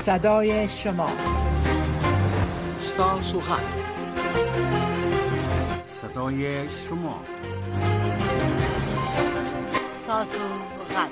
صدای شما. ستاسو غږ، صدای شما. ستاسو غږ.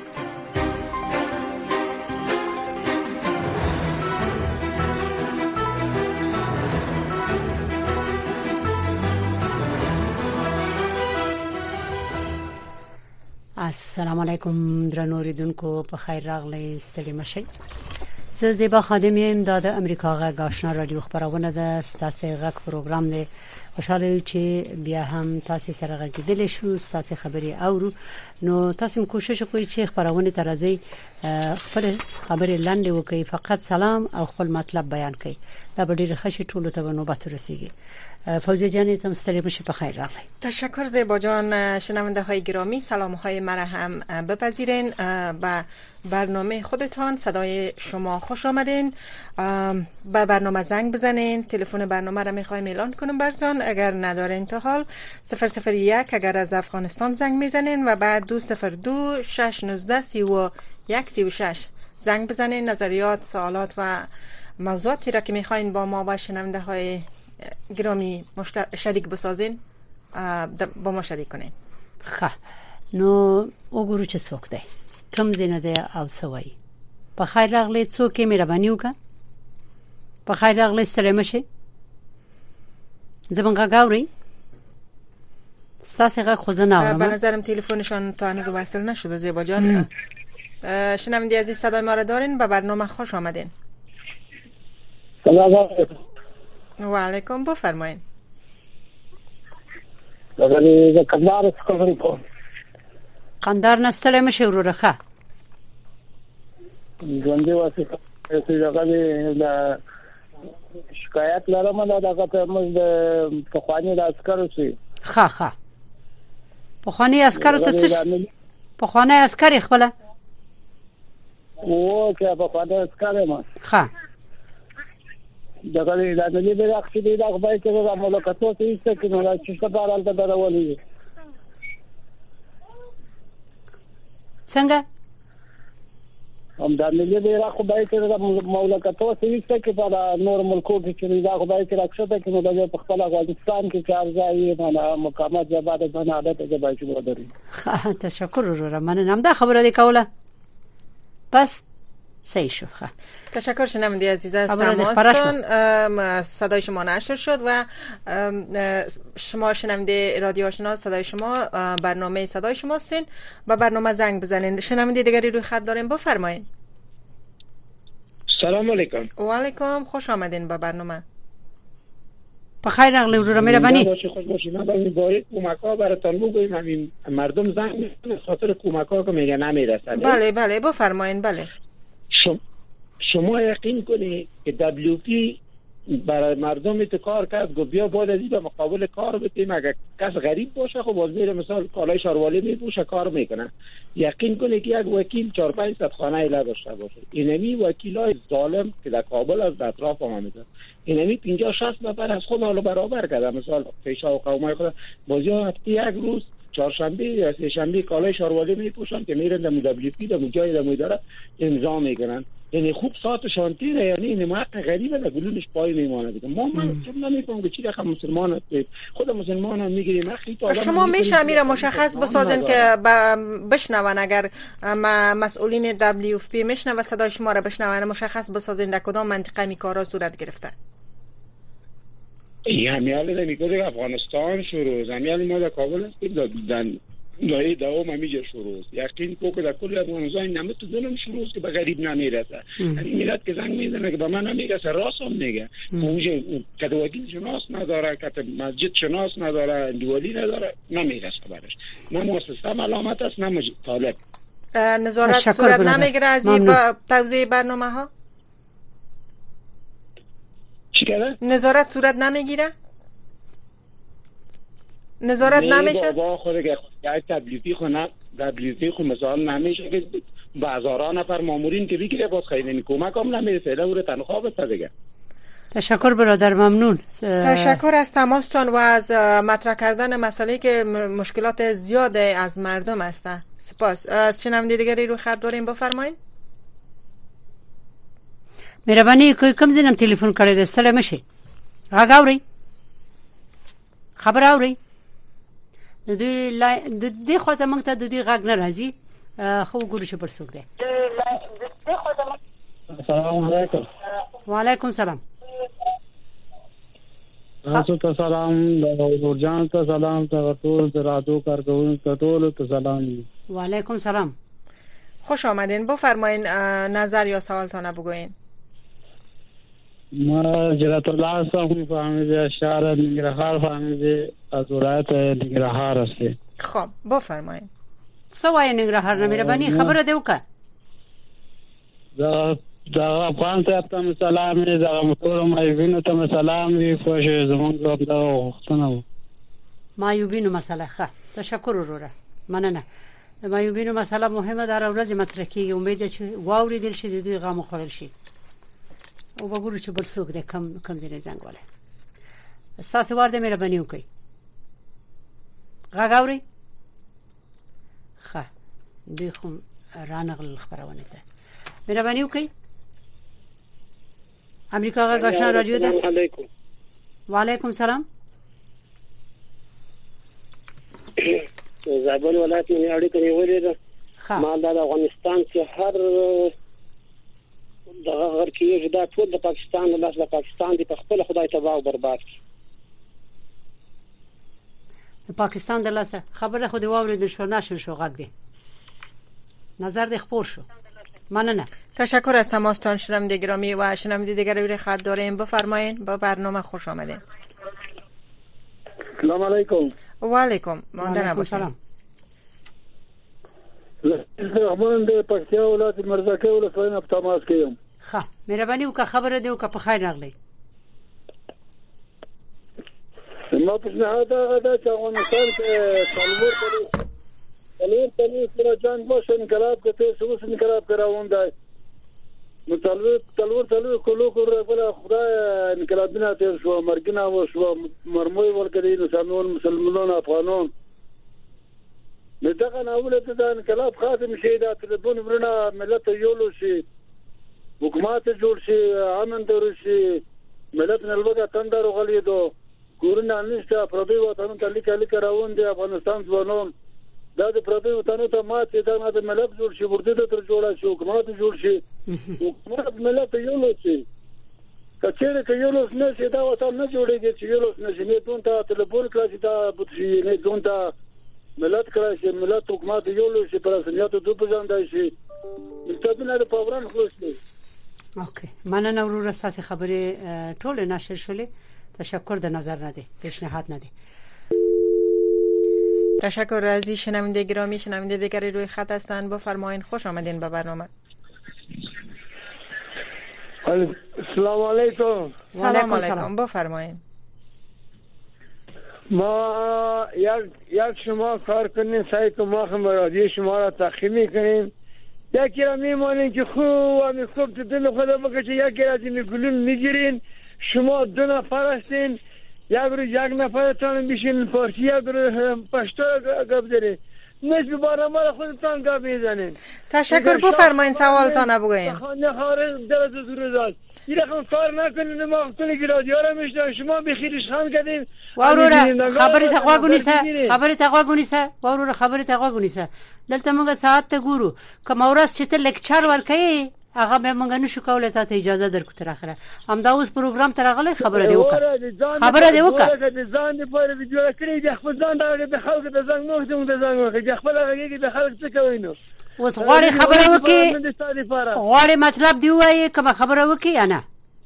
السلام علیکم درنو اوریدونکو، په خیر راغلی، ستړي مشئ. زه زیبا خادم یم، دا د امریکا غږ آشنا رادیو خبرونه ده. ستاسو غږ پروګرام دی. خوشاله چې بیا هم تاسو سره غږیدل شو، تاسو خبري اورو. نو تاسو کوشش وکړئ چې خبرونه ترازی خپل خبري لاندې وکړئ، فقط سلام او خپل مطلب بیان کړئ. دا به ډیره ښه شي، ټولو ته به نوبت ورسیږي. فوزیه جان، تم ستړي مشئ، په خیر راغلی. تشکر زیبا جان. شنونده های گرامی، سلام های مرا هم بپذیرین. به برنامه خودتان، صدای شما، خوش آمدین. به برنامه زنگ بزنین. تلفن برنامه را میخوایم اعلان کنم براتون. اگر ندارین تا حال 001 اگر از افغانستان زنگ میزنین و بعد 202 619 3136 زنگ بزنین. نظریات، سوالات و موضوعاتی را که میخواین با ما و شنونده های گرامی شریک بسازین، با ما شریک کنین. خب نو وګورو چې څوک دی، کوم ځای نه دی او څه وایي. په خیر راغلی، څوک یې مهرباني وکړه. په خیر راغلی، ستړي مشئ. زمونږ غږ اورئ؟ ستاسو غږ خو زه نه اورم. به نظرم تلفنشان تا هنوز وصل نشده. زیبا جان، شنونده عزیز، صدای ما را دارین. به برنامه خوش آمدین. سلام علیکم. و علیکم، بفرمایین. د کندهار څخه کوم. قندار نه ستړي مشئ وروره. ښه ژوندې واسه د شکایت لرم دا دغه موږ د پخوانی د عسکرو سي. ښه پخوانی عسکرو ته څه؟ پخوانی عسکر خپل او که پخوانی عسکر ما. ښه دغه د ملي بیرغ چې د غبای کې د مملکتو څخه هیڅ کې نه راځي چې په اړه د راولي. څنګه هم د ملي بیرغ خو به کې د مملکتو څخه هیڅ کې په نور ملکو کې چې د غبای کې راځي کې نو د خپل افغانستان کې چارځای نه مقامات زباده نه عادت کې به شي ودرې. ښه تشکر وروره، مننه. دا خبره دی کوله بس صحیح شو. تشکر شنونده عزیز از تماستون. صدای شما نشر شد و شما شنونده رادیو آشنا، صدای شما برنامه صدای شما هستین. با برنامه زنگ بزنین. شنونده دیگری روی خط داریم، بفرمایید. سلام علیکم. و علیکم، خوش آمدین به برنامه. بخیر راغلی وروره، مهربانی. خوش باشید. من باید کمک‌ها براتون بگویم. همین مردم زنگ میزنن خاطر کمک‌ها که میگه نمیرسه. بله بفرمایید. بله شما یقین کنید که WP برای مردم کار کرد، گفت بیا باید از این مقابل کار بتیم. اگر کس غریب باشه خب باز میره مثال کالای شاروالی میپوشه کار میکنه. یقین کنید که یک وکیل 4-5 خانه ایله داشته باشه. اینمی وکیلای ظالم که در کابل از اطراف آمده، اینمی 50-60 نفر از خود حالا برابر کرده. مثال پیشا و قومای خود بازی هفته یک روز چهارشنبه یا سه‌شنبه کالای شاروالی میپوشن که میرن در WP در جای در اداره امضا میکنن. یعنی خوب ساعت شانتیره، یعنی این موقع غریبه در گلونش پای میمانه دیگه. من نمیفهمم که چی رقم مسلمان هست. خود مسلمان هم میگیریم اخی تو شما میشه امیر مشخص بسازین که بشنون. اگر مسئولین WP میشنون صدای شما را بشنون، مشخص بسازین در کدام منطقه می کارا صورت گرفته. همیاله در میگه افغانستان شروع، همیاله ما در کابل هستیم. دایی دوام همیجا شروع. یقین کو که در کل افغانستان نمت تو دلم شروع که به غریب نمیرسه. این ملت که زنگ میزنه که به من نمیرسه، راست هم میگه. اونجا کد وکیل شناس نداره، کد مسجد شناس نداره، دولی نداره، نمیرسه برش. نه مؤسسه علامت است، نه طالب. نظارت صورت نمیگیره از این توزیع برنامه ها؟ چی کرده؟ نظارت صورت نمیگیره؟ نظارت نمیشه؟ بابا خود که WP خو مثال نمیشه که به هزاران نفر مامورین که بگیره باز خیلی کمک هم نمیرسه. اون تنخواه بسته دیگه. تشکر برادر، ممنون. تشکر از تماستان و از مطرح کردن مسئله که مشکلات زیاد از مردم است. سپاس. شنونده دیگری رو خط داریم، بفرمایید. مهرباني کوم زینم ټلیفون کړی دی سلام شي غږ اوري خبر اوري د دې خواته موږ ته د دې غږ نه راځي خو ګورو چې پر څوک دی السلام علیکم وعلیکم سلام تاسو ته سلام د ورجان ته سلام ته ټول رادیو کارکونکو ټول ته سلام وعلیکم سلام خوش آمدین بفرمایین نظر یا سوالتان بگوین ما جرات الله صاحب فهمیده شهر ننگرهار فهمیده از ولایت ننگرهار است خب بفرمایین سوای ننگرهار نمیربانی خبر دیو که دا افغان ته تم سلام دې دا موټر مایوینو ته سلام دی خوش زمونږ په دا وختونه مایوبینو مسله ښه تشکر وروره مننه مایوبینو مسله مهمه ده ورځ مطرح کیږي امید چې واوریدل شي د دوی غو خورل شي او وګورو چې بل څوک دې کم ځای زنګ وله اساس ورده مهرباني وکړئ غاغوري ښه دوی خو رانغل خبرونه ده مهرباني وکړئ امریکا غاښنا رادیو ده السلام علیکم وعلیکم سلام زابل ولایت نه اړیکه نیولې ده مال د افغانستان چې هر دغه غر کې دا ټول د پاکستان د پاکستان د خپل خدای تباہ او برباد د پاکستان د لاسه خبره خو دی واورید شو نشر شو غږ دی نظر د خبر شو مننه تشکر از تماستان شنونده گرامی و شنونده دیگر روی خط داریم بفرمایید با برنامه خوش آمدین السلام علیکم و علیکم مانده نباشید رحمان د پکتیا ولایت مرزکه ولسوالۍ نه تماس کوم ښه مهرباني وکړه خبره دی وکړه په خیر راغلی ما پیشنهاد غدا چې افغانستان کې څلور سره جنگ باشه انقلاب کته سوس انقلاب کراون دی نو څلور کلو کور خدای انقلابونه تیر شو مرګنا و شو مرموي ورګري نو سامون مسلمانان افغانان دغه ناوله ته د انقلاب خاتم شي د تلبون ورنه ملت یولو شي حکومت جوړ شي امن دور شي ملت نلوګه تندر غلي دو ګورنه نشته پردي وطن ته لیک راوون دی افغانستان ځوانون دا د پردي وطن ته ماته د ملت جوړ شي ورته تر جوړه شي حکومت جوړ شي حکومت ملت یولو شي کچېره کې یولو نه شي دا وطن نه جوړيږي چې یولو نه شي نه دون ته تلبون کلاس دا بوتشي نه دون ته ملت کړه چې ملت حکومت یولو شي پر اسنیاتو د پجاندای شي مستبینه د پاوران خلاص دي اوکې مننه ورور تاسو خبره ټول نشر شولې تشکر د نظر نه دی پیشنهاد نه دی تشکر از شنونده گرامی شنونده دیگری روی خط هستند بفرمایید خوش آمدین به برنامه السلام علیکم سلام علیکم بفرمایید ما یک شما کار کنین سعی که ما رادیو شما را تخیمی کنیم یکی را میمانین که خوب تو دل خدا بکشه یکی را گلون میگیرین شما 2 نفر هستین یک نفرتان بیشین پارسی یک پشتو گپ دارین نسبی برنامه را خودتان گپ میزنین تشکر بفرمایید سوالتان بگوین نخاره درست زور داد این رقم کار نکنین ما کنی رادیو را میشنن شما بخیرش خان کردین واورورا خبرې تقوا واورورا خبرې تقوا ګونیسه دلته موږ ساعت ته ګورو کوم ورځ چې ته لیکچر ورکې هغه به موږ نشو کولای ته اجازه درکو تر اخره همدا اوس پروګرام تر غلې خبره دی وکړه د ځان د پاره ویډیو کړی د خپل ځان د خلکو د ځان نو د ځان وکړي د خپل هغه د خلک څه کوي نو اوس غواړي خبره وکړي غواړي مطلب دی وایي کوم خبره وکړي انا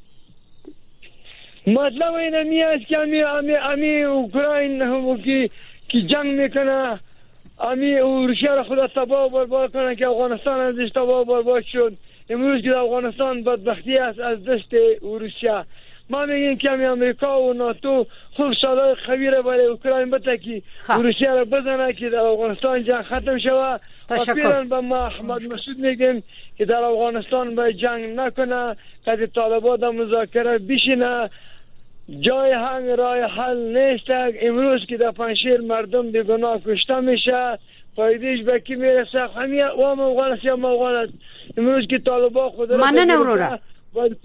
مطلب اینه میاد که امی اوکراین هم که جنگ میکنه امی روسیه را خدا تباه و برباد کنه که افغانستان ازش تباه و برباد شد امروز که افغانستان بدبختی است از دست روسیه ما میگیم که امی امریکا و ناتو خوب سالای خبیره برای اوکراین بده که روسیه را بزنه که در افغانستان جنگ ختم شود و پیران به ما احمد مسعود میگیم که در افغانستان به جنگ نکنه که طالبان در مذاکره بشینه جای هنگ رای حل نیست امروز که در پنشیر مردم بیگناه کشته میشه فایدهش به کی میرسه همین وام افغانستان امروز که طالبان خود را مننه ورورا باید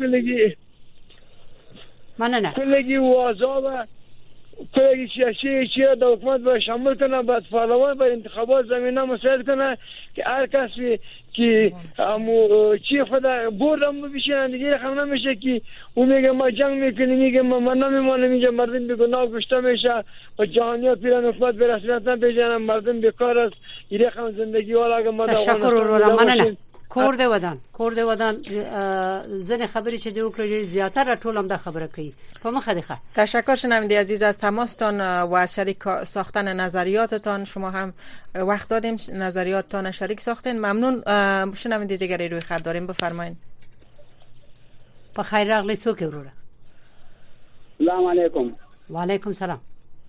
مننه کلگی وازا و کلگی چیه در حکومت باید شامل کنه، باید پارلمان باید انتخابات زمینه مساعد کنه که هر کسی که چی خود برد هم بشینن دیگه خم نمیشه که اون میگه ما جنگ میکنیم، میگه ما نمیمانم اینجا، مردم به گناه کشته میشه و جهانی ها پیران حکومت به رسمیت نپیژنن، مردم بیکار است. این خم زندگی والا اگه ما تشکر مننه. کورد ودان زن خبری چې دی وکړي زیاتره ټول هم د خبره کوي په مخه دی. تشکر شنونده عزیز از تماستان و از شریک ساختن نظریاتتان. شما هم وقت دادیم نظریاتتان شریک ساختین. ممنون. شنونده دیگری روی خط داریم، بفرمایید. په خیر راغلی څوک وروره. سلام علیکم. و علیکم سلام.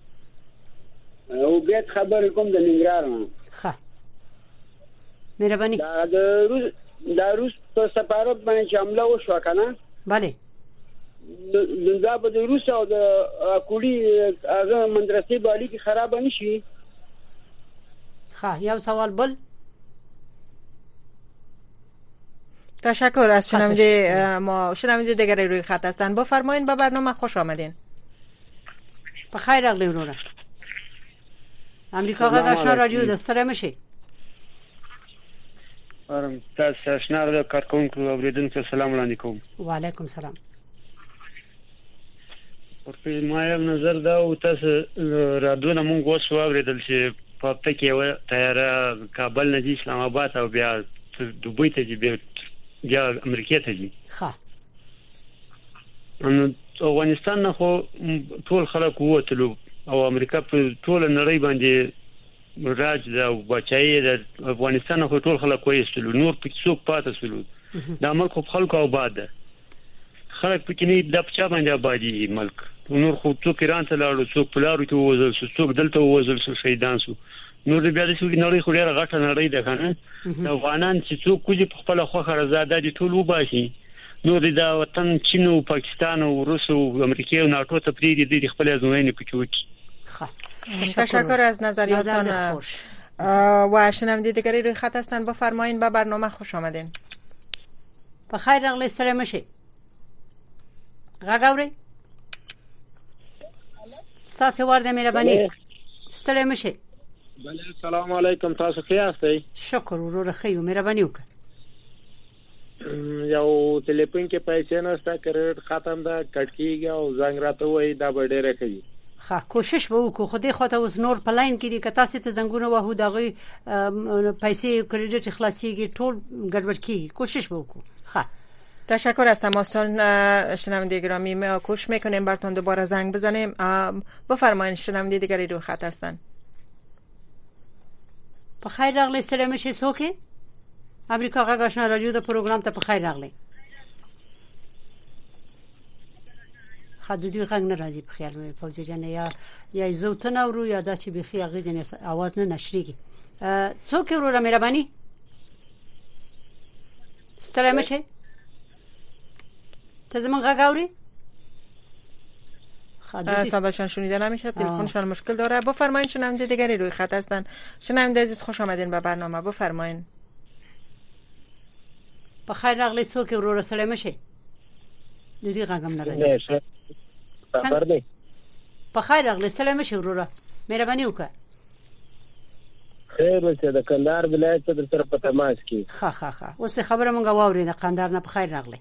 او بیت خبر کوم د ننګرهار نه. ښه مهرباني. دا روس په سفارت باندې چې حمله وشو کنه. بله. دا به د روس او د کوړی هغه مدرسې باندې کې خراب نشي. ښه یو سوال بل. تشکر از شنونده ما. شنونده دیگری روی خط هستند، بفرمایید. به برنامه خوش آمدین. بخیر راغلی وروره. امریکا غږ آشنا رادیو د ستړی مشي. تاسو آشنا رادیو کارکونکو اوریدونکو سلام وړاندې کوم. وعلیکم سلام. په ما یو نظر دا او تاسو رادیو نه مونږ اوس واوریدل چې په تکي یو طیاره کابل نه اسلام آباد او بیا دوبۍ ته بیا امریکا ته ځي. ښه نو افغانستان نه خو ټول خلک ووتلو او امریکا په ټول نړۍ باندې راج دا بچای د افغانستان خو ټول خلک وایستلو، نور په څوک پاتې شول. دا ملک خو خلکو آباد ده، خلک پکې نه د پچا باندې آبادی ملک. نور خو څوک ایران ته لاړو، څوک پلارو ته وځل، څوک دلته وځل، څوک شهیدان شو. نور د بیا د څوک نړۍ خو ډیره غټه نړۍ ده کنه. افغانان چې څوک کوجی په خپل خوخه رضا د ټول وباسي. نور د وطن چین او پاکستان او روس او امریکا او ناتو ته پریدي د خپل ازموینې پکې وکړي. تشکر از نظریاتتان. و شنونده دیگری روی خط هستند، بفرمایید. به برنامه خوش آمدین. بخیر راغلی ستړی مشي. غږ اورئ؟ ستاسو ورده مهرباني. ستړی مشي. بله سلام علیکم. تاسو ښه یاستئ؟ شکر وروره ښه یو. مهرباني وکړه. یو ټلیفون کې پیسې نشته، کریډټ ختم ده، کټ کیږي او زنګ راته وای دا به ډیره کوي. ښه کوشش وکړو خو دې خواته اوس نور پلاین کې دي که تاسو ته زنګونه وهو دغه پیسې کریډټ خلاصيږي ټول ګډوډ کیږي. کوشش وکړو. ښه تشکر از تماستان. شنونده گرامی ما کوشش میکنیم براتون دوباره زنگ بزنیم. بفرمایید. شنونده دیگری روی خط هستن. بخیر راغلی ستړی مشي. څوک امریکا غږ آشنا رادیو د پروګرام ته بخیر راغلی. خدودی غږ نه راځي په خیال مې فوزي جان یا زوتنه ورو یا دا چې بخي غږ نه आवाज نه نشریږي. څوک وروره مهرباني. ستړی مشي. ته زمون غږ اوري؟ صداشان شنیده نمیشه، تلفنشان مشکل داره. بفرمایید. شنونده دیگری روی خط هستن. شنونده عزیز خوش آمدین به برنامه. بفرمایید. بخیر راغلی. څوک وروره ستړی مشي. د دې غږم نه راځي. خبر دی. بخیر راغلی ستړی مشي وروره. مهرباني وکړه. خیر اوسه. د کندهار ولایت ته تر په تماس کې. ښه اوس خبره مونږ واوري. د کندهار نه بخیر راغلی.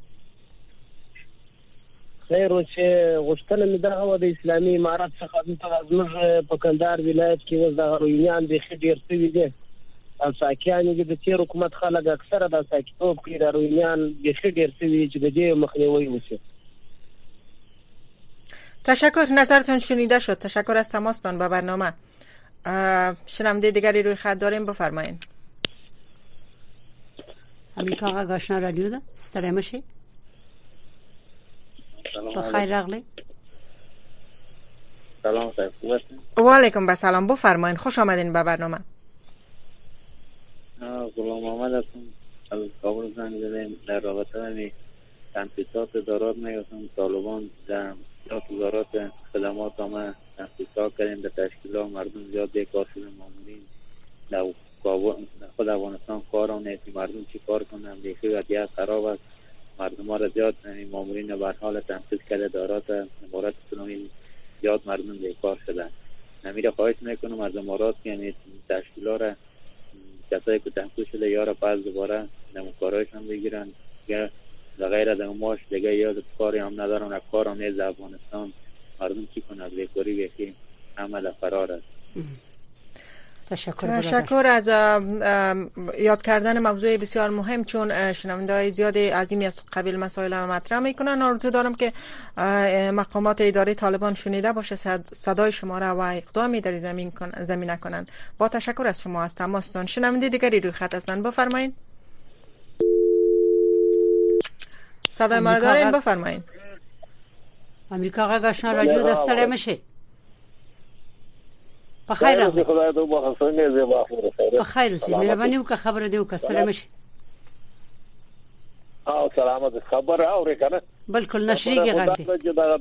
خیر اوسه. غوښتنه مې دا و د اسلامي امارات څخه د تغزمز په کندهار ولایت کې وز د روینان د خډیر سوي دي. او ساکیان د تیر حکومت خلک اکثره د ساکیتوب کې د روینان د خډیر سوي چې د دې مخنیوي وشي. تشکر. نظرتون شنیده شد. تشکر از تماستان به برنامه. شنونده دیگری روی خط داریم. بفرمایید. امریکا غږ آشنا رادیو ده. ستړی مشي. بخیر راغلی. سلام و علیکم السلام. بفرمایید. خوش آمدین به برنامه. غلام محمد هستم از کابل زنگ زدم در رابطه با تنفیذات دارات میگفتم طالبان در وزارت خدمات ما تنفیذات کردیم در تشکیلات مردم زیاد بیکار شده. مامورین در خود افغانستان کار نیست. مردم چی کار کنن؟ بیخی وضعیت خراب است. مردم ها را زیاد مامورین به حال تنفیذ کرده دارات امارات اسلامی زیاد مردم بیکار شدن. نمیره خواهش میکنم از امارات یعنی تشکیلات را کسایی که تنفیذ شده یا را پس دوباره نموکارایشان بگیرن که غیر از ماش دیگه یاد کاری هم ندارن، کار هم نیز افغانستان مردم چی کنه، بیکاری یکی عمل فرار است. تشکر از یاد کردن موضوع بسیار مهم، چون شنونده‌های زیادی از این از قبیل مسائل مطرح میکنن. آرزو دارم که مقامات اداره طالبان شنیده باشه صدای شما را و اقدامی در زمینه کنن. با تشکر از شما از تماستان. شنونده دیگری روی خط هستند، بفرمایید. صدای ما را دارین، بفرمایید. امریکا غږ آشنا رادیو د ستړی مشه. په خیر راغلی. خدای دې مو حسنه زیبا خبره. په خیر اوسئ. مهرباني وکړه خبره دې وکړه ستړی مشه. او سلامت خبر اورې کنه. بالکل نشریږي غږ دې. دا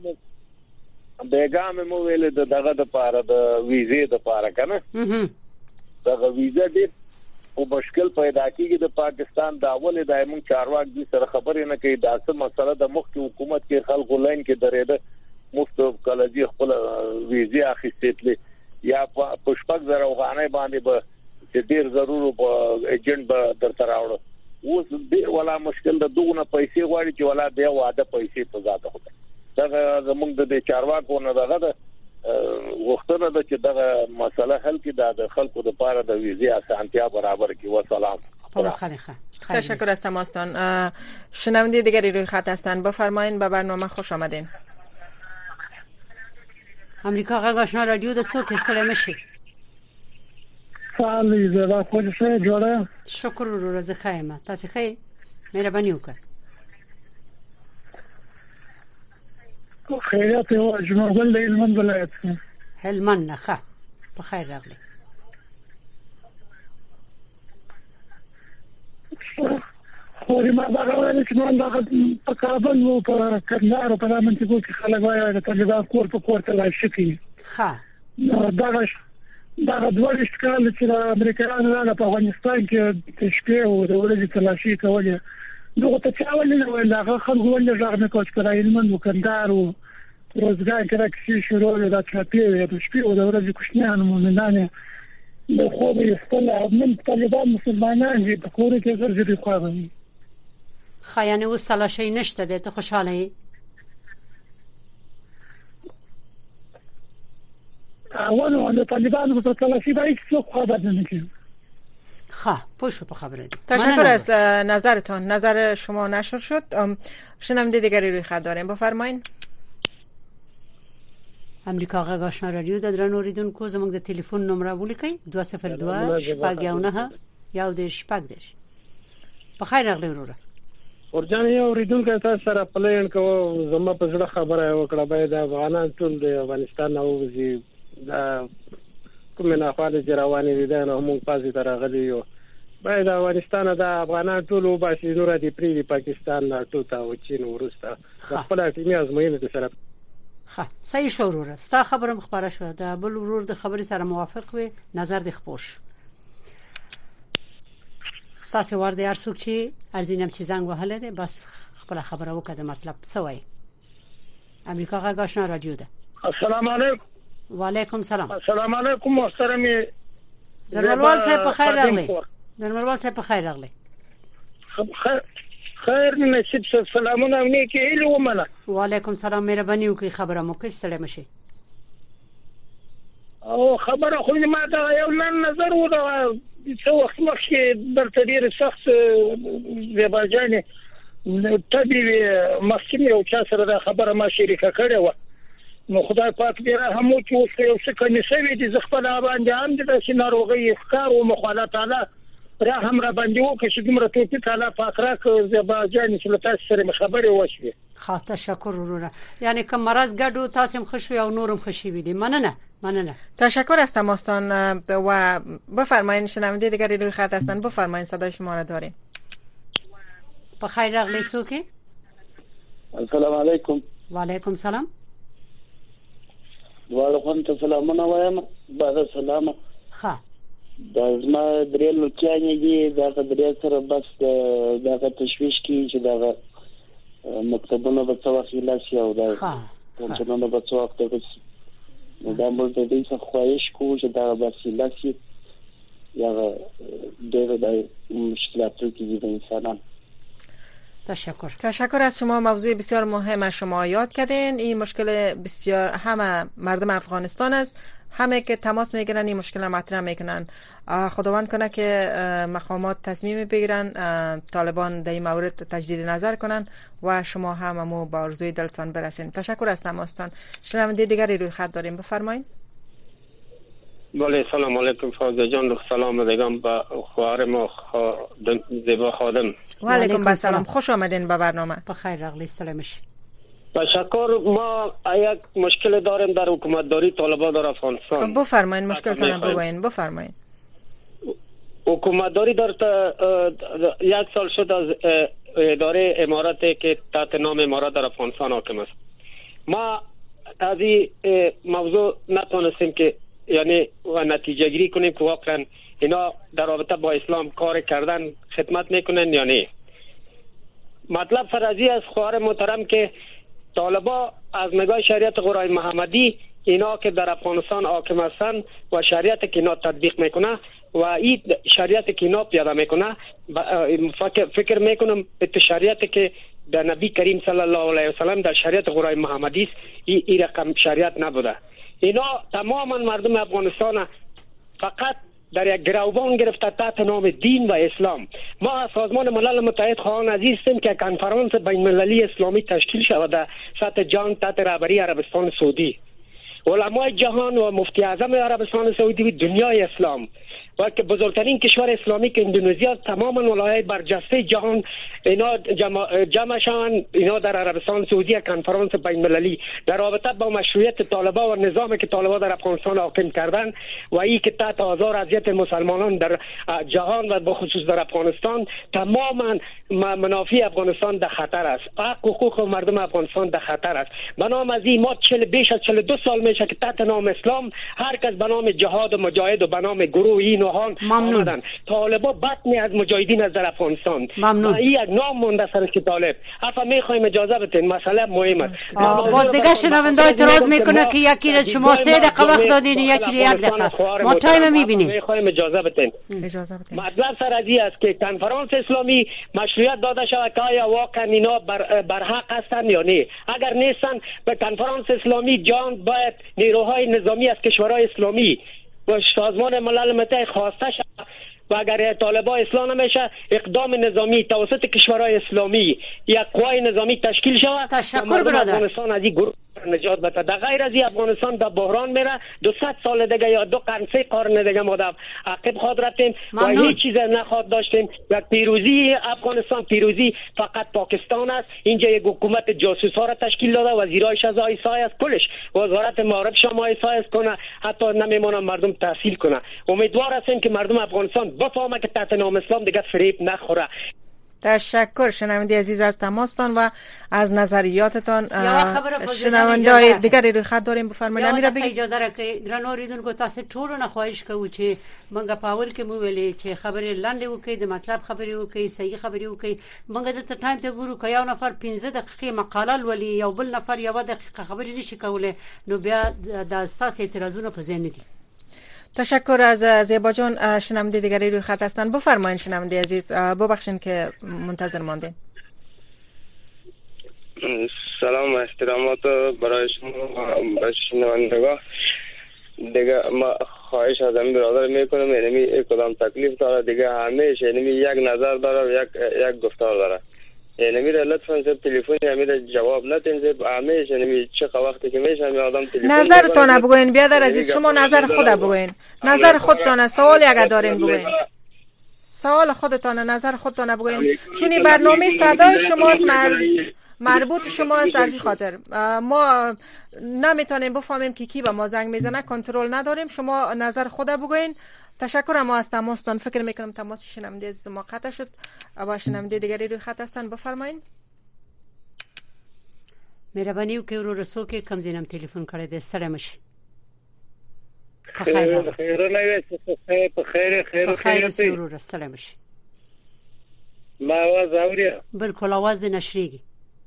بیگام مو ویل دغه د پاره د ویزې د پاره کنه. دغه ویزه دې او مشکل پیدا کیږي د پاکستان د اول دایمون چارواک دي سره خبرې نه کوي. دا څه مسله د مخکې حکومت کې خلکو لاین کې درېده مفتو کالجی خپل ویزه اخیستلې یا پښپک زره افغانۍ باندې به ډیر ضروري په ایجنټ به درته راوړو. اوس دې ولا مشکل د دوغه پیسې غواړي چې ولا به واده پیسې په ذاته هوته. دا زمونږ د چارواکو نه دغه وختونه د چې دغه مسله حل کې د خلکو د پاره د ویزه اسانتیا برابر کی. و سلام. تشکر از تماستان. شنونده دیگری روی خط هستند، بفرمایید. به برنامه خوش آمدین. امریکا غږ آشنا رادیو د څوک ستړی مشي. سالي زړه خو څه جوړه. شکر ورو زه خیمه. تاسو ښه مهرباني وکړه. خیرات او جمعګل د هلمند ولایت. هلمند نه ښه په خیر راغلی. خو ما دا غواړم چې موږ په کابل او په کندهار په منطقو کې خلک وایي د طالبان کور په کور تلاشي کوي. ښه دا دوه کال چې د امریکایانو په افغانستان کې تشکیل او د ورځې تلاشي کولې دغه ته چاولې ولا هغه خلکو ولې ځان کوچ کړای هلمند او کندهار او روزګار کې راکشي شروع د چاپیو د شپې او د ورځې کوښنیان مومنان د خو به استله من طالبان مسلمانان دي په کور کې ګرځي خو به خیانه و تلاشی نشته ده. ته خوشاله ای؟ اولو د طالبانو په تلاشی باندې څه خبر نه کیږي. خب پوشو په خبره دي. تشکر از نظرتون. نظر شما نشر شد. شنونده دیگری روی خط داریم، بفرمایید. امریکا غږ آشنا رادیو د درنو اوریدونکو زموږ د ټلیفون نمبر ولیکئ 202 شپږ یو د شپږ دیش. په خیر راغلی وروره. ورجان یو اوریدونکو تاسو سره پلان کوو. زما په زړه خبره وکړه باید افغانان ټول د افغانستان نه وځي. دا کومه نه خاله جرواني دي نه موږ پازي ترغلي یو باید افغانستان د افغانان ټول وباسي نور دي پری پاکستان نه ټوتا او چین ورسته خپل ټیمي ازموینه د سره. ښه صحیح شو وروره. ستا خبره مخبره شو. د بل ورور د خبرې سره موافق وي نظر د خپوش. ستاسو ورده هر څوک چې ارزینم چې زنګ وهله ده بس خپل خبره وکړه مطلب څه وایي. امریکا غږ آشنا رادیو ده. السلام علیکم. وعلیکم سلام. السلام علیکم محترم زرملوال صاحب په خیر راغلی. زرملوال صاحب په خیر راغلی. خیر نصیب سلامونه نیکی هیله ومنه. وعلیکم سلام. مهرباني وکړئ خبره مو کې ستړی مشي. او خبره خو ما ته یو نظر و دا څو وخت مخکې درته ډېر سخت زباجانې تبي مخکې یو چا سره دا خبره ما شریکه کړې و. نو خدای پاک دې رحم وکړي. اوس یو څه کني سوي دي خپل باندې هم د سيناروغي ښکار او مخاله تعالی رحم را باندې وکړي چې دومره توفیق تعالی پاک راکړي زباجانې چې تاسو سره خبرې وشوي. خاطر تشکر وروره. یعنی کوم مرز ګډو تاسو هم خوشو او نورم خوشي وي دي. مننه. تشکر از تماستان و بفرمایید. شنونده دیگری روی خط هستند، بفرمایید. صدای شما را داریم. په خیر راغلی څوک؟ السلام علیکم. وعلیکم سلام. وعلیکم سلام. وایم بعد سلام. ښه د زما درې لوکیانې دي دا درې سره بس دا تشویش کی چې دا مکتبونه به څو وخت لاسي او دا پنځونه به څو وخت بس دا موږ د دې څخه خواهش کوو چې دا بس لاسي یا د مشکلاتو کې دي انسانان. تشکر از شما. موضوع بسیار مهم شما یاد کردین. این مشکل بسیار همه مردم افغانستان است، همه که تماس میگیرن این مشکل مطرح میکنن. خداوند کنه که مقامات تصمیم بگیرن طالبان در این مورد تجدید نظر کنن و شما هممو با آرزوی دلتان برسین. تشکر از تماستان. شنونده دیگری روی خط داریم، بفرمایید. بله سلام علیکم فوزه جان. سلام دیگم با خواهر ما زیبا خادم. و علیکم سلام، خوش آمدین به برنامه. بخیر راغلی، سلامش. تشکر. ما یک مشکل داریم در حکومتداری طالبان در افغانستان. بفرمایید مشکلتون بگوین. بفرمایید. حکومتداری در یک سال شد از اداره اماراتی که تحت نام امارات در افغانستان حاکم است. ما از این موضوع نتونستیم که یعنی و نتیجه گیری کنیم که واقعا اینا در رابطه با اسلام کار کردن خدمت میکنن یا نه. مطلب فرضی از خواهر محترم که طالبا از نگاه شریعت قرآن محمدی اینا که در افغانستان حاکم هستند و شریعت که اینا تطبیق میکنه و این شریعت که اینا پیاده میکنه فکر میکنم به شریعت که در نبی کریم صلی الله علیه و سلم در شریعت قرآن محمدی این رقم شریعت نبوده. اینا تماما مردم افغانستان فقط در یک گروبان گرفته تحت نام دین و اسلام. ما از سازمان ملل متحد خواهان عزیز هستیم که کنفرانس بین المللی اسلامی تشکیل شود در سطح جهان تحت رهبری عربستان سعودی. علمای جهان و مفتی اعظم عربستان سعودی و دنیای اسلام و که بزرگترین کشور اسلامی که اندونزیا تمام ولایات برجسته جهان اینا جمع شوند. اینا در عربستان سعودی کنفرانس بین المللی در رابطه با مشروعیت طالبان و نظامی که طالبان در افغانستان حاکم کردن و ای که تحت آزار اذیت مسلمانان در جهان و به خصوص در افغانستان تماما منافع افغانستان در خطر است. حقوق مردم افغانستان در خطر است. بنابراین از این ما بیش از 42 سال میشه که تحت نام اسلام هر کس به نام جهاد و مجاهد و به نام گروه این آمدن. طالبا بطنی از مجاهدین از در افغانستان. ممنون. این یک نام مونده سرش که طالب. افا میخوایم اجازه بدین مسئله مهم است. باز دیگه شنونده اعتراض میکنه که یکی از شما 3 دقیقه وقت دادین یکی 1 دقیقه. ما تایم میبینیم. میخوایم اجازه بدین. مطلب سر از این است که کنفرانس اسلامی مشروعیت داده شود که آیا واقعا اینا بر حق هستند یا نه. اگر نیستن به کنفرانس اسلامی جان باید نیروهای نظامی از کشورهای اسلامی و سازمان ملل متحد خواسته شد و اگر طالبان اصلاح نمیشه اقدام نظامی توسط کشورهای اسلامی یک قوای نظامی تشکیل شود. تشکر برادر. افغانستان از این گروه نجات بده. در غیر از این افغانستان در بحران میره. 200 سال دیگه یا 2 قرن 3 قرن دیگه ما در عقب خود رفتیم و هیچ چیز نخواد داشتیم. یک پیروزی افغانستان پیروزی فقط پاکستان است. اینجا یک حکومت جاسوس ها را تشکیل داده. وزیرایش از آیسای است کلش وزارت معارف شما آیسای است کنه حتی نمیمونه مردم تحصیل کنه. امیدوار هستیم که مردم افغانستان بفهمه که تحت نام اسلام دیگه فریب نخوره. تشکر شنونده عزیز از تماستان و از نظریاتتان. شنونده دیگری روی خط داریم، بفرمایید. امیر بگید اجازه را که درنو ریدونکو تاسو ټول نه خواهش کوو چې منګه پاول کې مو ویلې چې خبرې لاندې وکړي د مطلب خبرې وکړي صحیح خبرې وکړي. منګه د ټایم ته ګورو که یو نفر 15 دقیقې مقاله لولي یو بل نفر 1 دقیقه خبرې نشي کولای نو بیا د اساس اعتراضونه په ذهن دي. تشکر از زیبا جان. شنونده دیگری روی خط هستن، بفرمایید شنونده عزیز. ببخشید که منتظر ماندیم. سلام و احترامات برای شما و شنوندگان دیگه. ما خواهش از این برادر میکنم یعنی کدام تکلیف داره دیگه همیشه یعنی یک نظر داره و یک گفتار داره. یعنی میره لطفاً زب تلفن میره جواب ندین زب همیشه یعنی چه وقتی که میشه می آدم تلفن نظرتون بگوین بیادر عزیز. شما نظر خود بگوین. نظر خودتون سوال اگه دارین بگوین. سوال خودتون نظر خودتون بگوین چون این برنامه صدای شماست مربوط شماست. از این خاطر ما نمیتونیم بفهمیم که کی به ما زنگ میزنه، کنترل نداریم. شما نظر خود بگوین. تشکر ما از تماستان. فکر میکنم تماس شنونده عزیز ما قطع شد. با شنونده دیگری روی خط هستن، بفرمایید. مهرباني وکړئ ورو رسو کې کم زینم ټلیفون کړی دی. سلام شي. خیر نه وي په خیر ضرور السلام شي ما आवाज اوري بالکل आवाज دې نشریږي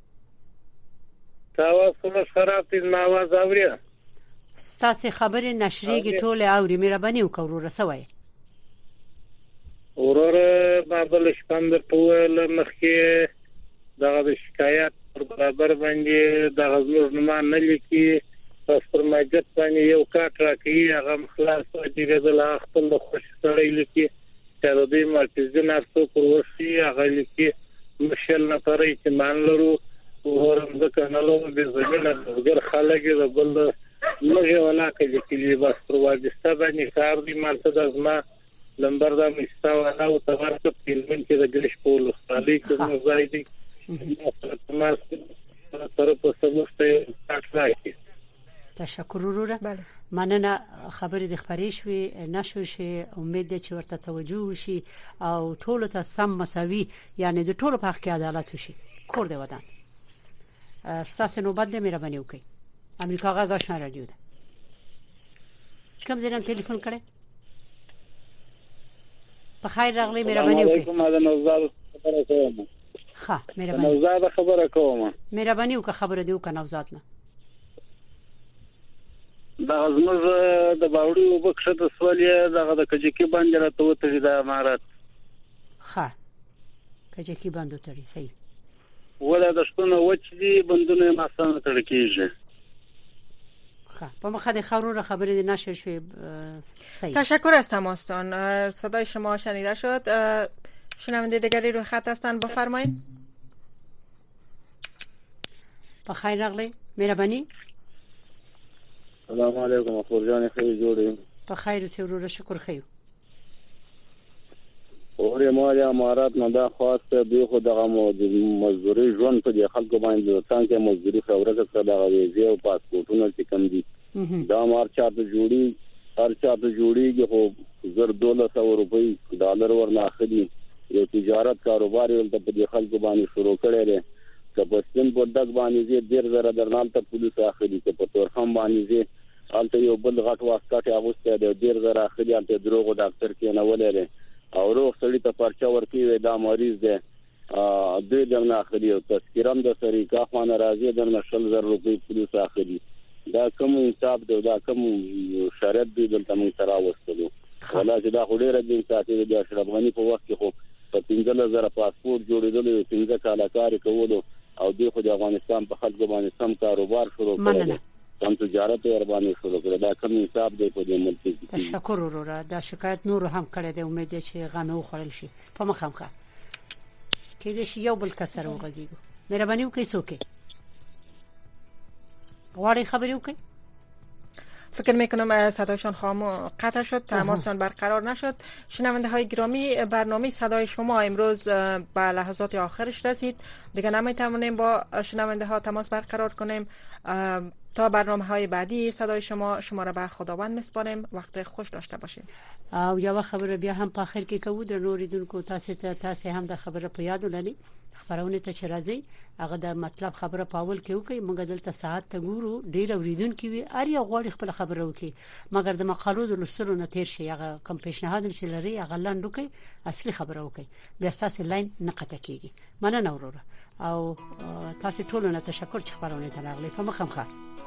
تاسو کوم خراب دي ما आवाज اوري ستاسو خبره نشریږي ټول اوري مهرباني وکړو رسوي اورور بابل شپند په لمخې دغه شکایت پر برابر باندې د غزور نوم نه لیکي پس پر ماجت باندې یو کاټ راکې هغه خلاص دي غزل خپل خوش سره لیکي چې د دې مرکز نارسو پروسي هغه لیکي مشل نه پرې چې مان لرو ورم د کنالو به زمينه د خلک د بل لږه ولا کې چې بس پر واجسته باندې کار دي مالته د ازما لمبر دا مستوى او تبارك فيلمين كده جلش بولو عليك مزايدي ما طرف سمسته تاکلاکی تشکر وروره مننه خبرې د خبرې شوي نشو شي امید ده چې ورته توجه وشي او ټول ته سم مساوي یعنی د ټولو په حق کې عدالت وشي کور دی ودان ستاسو نوبت دې مهرباني وکړئ امریکا غا غاښنا رادیو ده کوم ځای نن ټلیفون کړئ په خیر راغلی مهرباني وکړئ کومه د نوزاد خبره کوم ها مهرباني نوزاد خبره کوم مهرباني وکړه خبره دی وکړه نوزاد نه دا زموږ د باوړي وبخښه د سوالې دغه د کجکی باندې راته وته د امارات ها کجکی باندې تړي صحیح ولا د شپونه وچ دي بندونه ما سره تړ کیږي ها په مخه د خبرې نشه شوی صحیح تشکر از تماستان صدای شما شنیده شد شنونده دیگری روی خط هستن بفرمایید په خیر راغلی مهرباني السلام علیکم افورجان خیر جوړی په خیر اوسې ورور شکر خیر اورې ما د امارات نه دا خاصه دی خو دغه مزدوري ژوند په دې خلکو باندې څنګه مزدوري خبره کړه دغه ویزه او پاسپورتونه چې کم دي دا مار چاته جوړي هر چاته جوړيږي خو $1200 روپۍ ډالر ورنه اخلي یو تجارت کاروبار یو ته په دې خلکو باندې شروع کړي لري که په سپین بودک باندې ډیر زره درنال ته پولیس اخلي که په تورخم باندې حالت یو بل غټ واسطه اغوسته د ډیر زره اخلي حالت دروغ ډاکټر کې نه ولري او روغ سړی ته پرچا ورکوي دا مریض دی دوی درنه اخلي او تذکرم د سریکا خو ناراضي درنه $10000 روپۍ پولیس اخلي دا کوم حساب دی دا کوم شرط دی دلته موږ سره وستلو ولا چې دا خوري راځي چې د اشرف غنی په وخت کې خو په 15000 پاسپورت جوړېدل 15 کال کار کولو او دوی خو د افغانستان په خلکو باندې سم کاروبار شروع کړل سم تجارت ور باندې شروع کړل دا کوم حساب دی په دې ملک کې تشکر وروره دا شکایت نور هم کړی دی امید چې غنو خړل شي په مخامخه کې دې شی یو بل کسر وغږیږي مهرباني وکړئ سوکې غواړي خبرې وکړئ فکر میکنم صدایشان قطع شد تماسشان برقرار نشد شنونده های گرامی برنامه صدای شما امروز به لحظات آخرش رسید دیگه نمیتونیم با شنونده ها تماس برقرار کنیم تا برنامه های بعدی صدای شما را به خداوند میسپاریم وقت خوش داشته باشید او یو خبره بیا هم په اخر کې کوو د نوریدونکو تاسو هم د خبره په یاد ولرئ خبرونه ته چې راځي هغه د مطلب خبره پاول کې وکي موږ دلته ساعت ته ګورو ډیر اوریدونکو وي اریا غوړي خپل خبره وکي مګر د مقالو د لوستلو نه تیر شي هغه کم پیشنهاد چې لري هغه لاندې کوي اصلي خبره وکي بیا تاسو لاین نه قطع کیږي مننه وروره او تاسو ټول نه تشکر چې خبرونه ته راغلي په مخه